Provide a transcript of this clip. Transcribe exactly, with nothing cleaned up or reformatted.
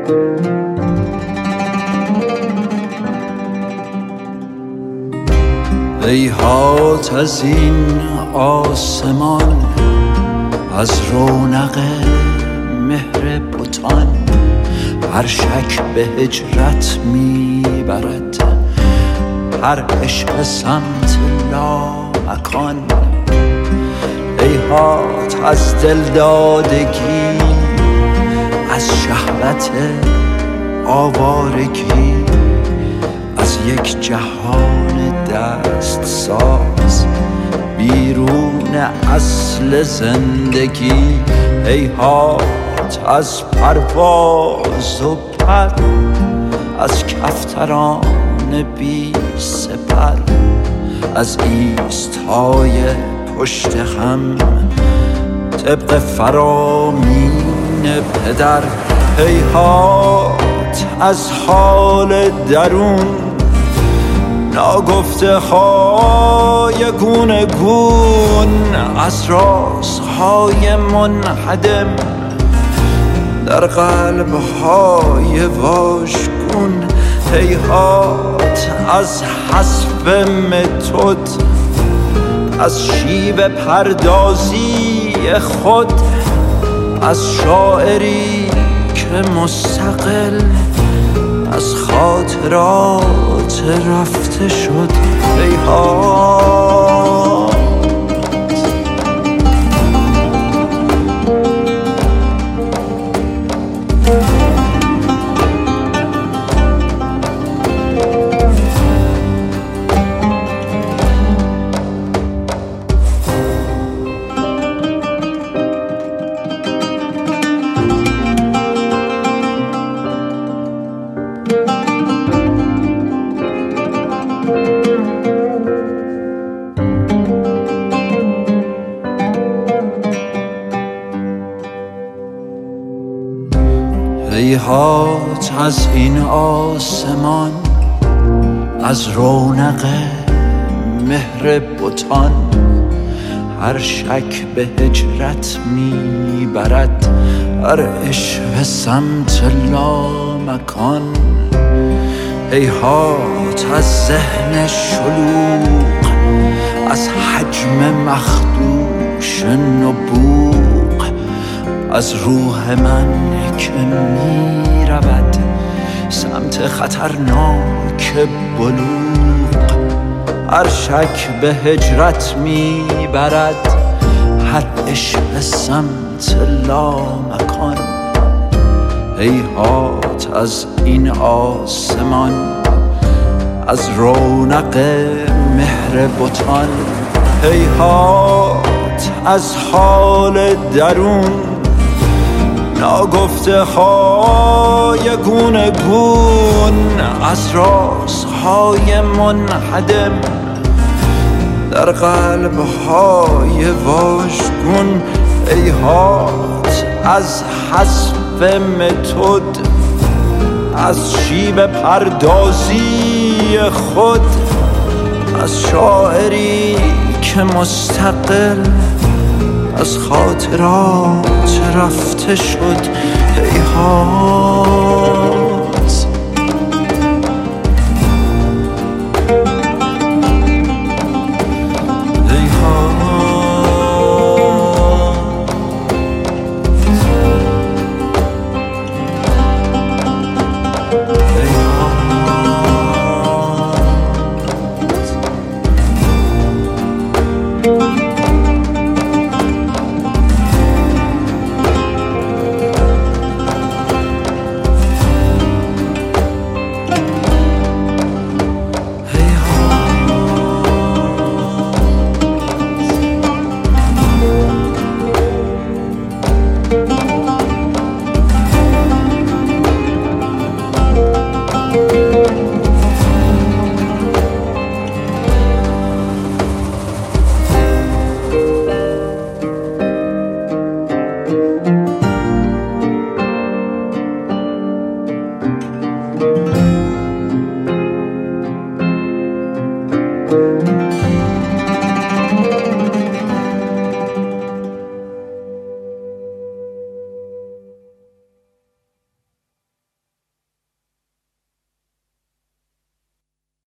هیهات از این آسمان، از رونق مهر بتان، هر شک به هجرت میبرد، هر عشق سمت لامکان. هیهات از دلدادگی، از شهوت آوارگی، از یک جهان دست ساز بیرون اصل زندگی. هیهات از پرواز و پر، از کفتران بی سپر، از ایستای پشت هم طبق فرامین پدر. هیهات از حال درون، ناگفته های گونه گون، از رازهای منهدم در قلب های واژگون. هیهات از حسب متد، از شیوه پردازی خود، از شاعری که مستقل از خاطرات رفته شد. هیهات هیهات از این آسمان، از رونق مهر بتان، هر شک به هجرت میبرد، هر عشق سمت لامکان. هیهات از ذهن شلوغ، از حجم مخدوش نبوغ، از روح من که می رود سمت خطرناک بلوغ. هر شک به هجرت می برد، هر عشق سمت لامکان. هیهات از این آسمان، از رونق مهر بتان. هیهات از حال درون، ناگفته های گونه گون، از رازهای منهدم در قلب های واژگون. هیهات از حسب متد، از شیوه پردازی خود، از شاعری که مستقل از خاطرات رفته شد. هیهات